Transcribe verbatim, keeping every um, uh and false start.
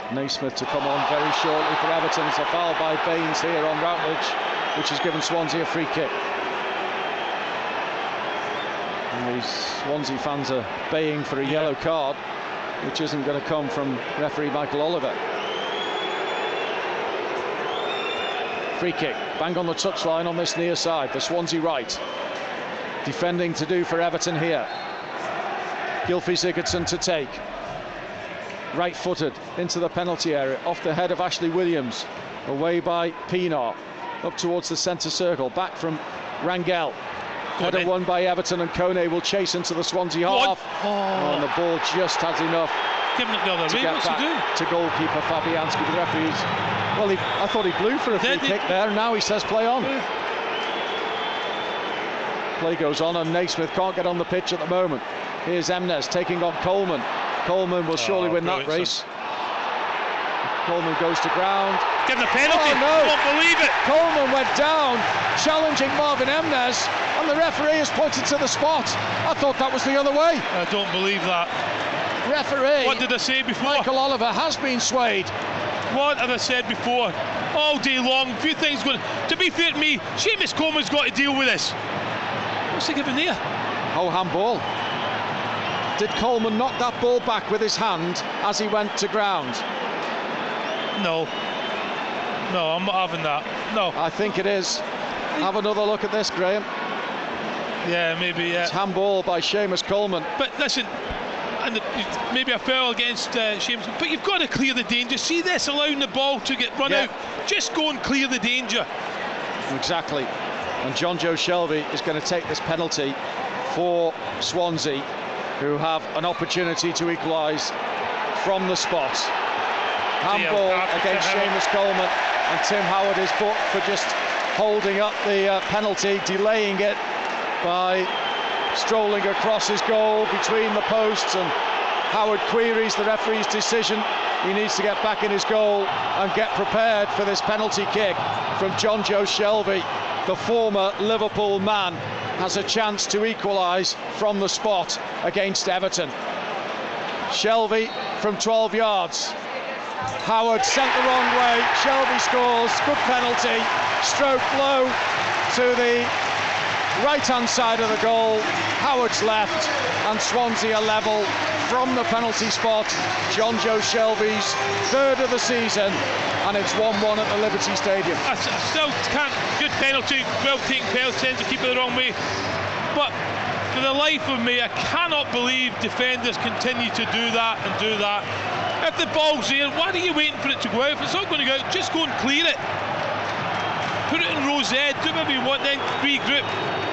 Naismith to come on very shortly for Everton. It's a foul by Baines here on Routledge, which has given Swansea a free kick. And these Swansea fans are baying for a yellow card, which isn't going to come from referee Michael Oliver. Free kick, bang on the touchline on this near side, the Swansea right. Defending to do for Everton here. Gylfi Sigurdsson to take. Right-footed into the penalty area, off the head of Ashley Williams. Away by Pienaar, up towards the centre circle, back from Rangel. Header won by Everton, and Kone will chase into the Swansea half. Oh. Oh, and the ball just has enough Giving it the other to way. get What's back he do? to goalkeeper Fabianski. But the referee's, well, he, I thought he blew for a free Did he? kick there, and now he says play on. Yeah. Play goes on, and Naismith can't get on the pitch at the moment. Here's Emnes taking on Coleman. Coleman will surely Oh, win that race. Coleman goes to ground. Give the penalty. Oh, no. I don't believe it. Coleman went down, challenging Marvin Emnes, and the referee has pointed to the spot. I thought that was the other way. I don't believe that. Referee, What did I say before? Michael Oliver, has been swayed. What have I said before? All day long, a few things going. To be fair to me, Seamus Coleman's got to deal with this. What's he giving there? Oh, handball. Did Coleman knock that ball back with his hand as he went to ground? No. No, I'm not having that. No. I think it is. Have another look at this, Graham. Yeah, maybe, yeah. It's handball by Seamus Coleman. But listen, and maybe a foul against uh, Seamus, but you've got to clear the danger. See this, allowing the ball to get run Yeah. out. Just go and clear the danger. Exactly. And John Joe Shelvey is going to take this penalty for Swansea, who have an opportunity to equalise from the spot. Handball Yeah, against Howard. Seamus Coleman, and Tim Howard is booked for just holding up the uh, penalty, delaying it by strolling across his goal between the posts, and Howard queries the referee's decision. He needs to get back in his goal and get prepared for this penalty kick from John Joe Shelvey. The former Liverpool man has a chance to equalise from the spot against Everton. Shelvey from twelve yards. Howard sent the wrong way. Shelvey scores. Good penalty. Stroke low to the right-hand side of the goal. Howard's left, and Swansea are level from the penalty spot. John Joe Shelvey's third of the season, and it's one one at the Liberty Stadium. I, I still can't. Good penalty, well taken penalty, sends the keeper the wrong way. But for the life of me, I cannot believe defenders continue to do that and do that. If the ball's there, why are you waiting for it to go out? If it's not going to go out, just go and clear it. Put it in row Z, do whatever you want, then regroup.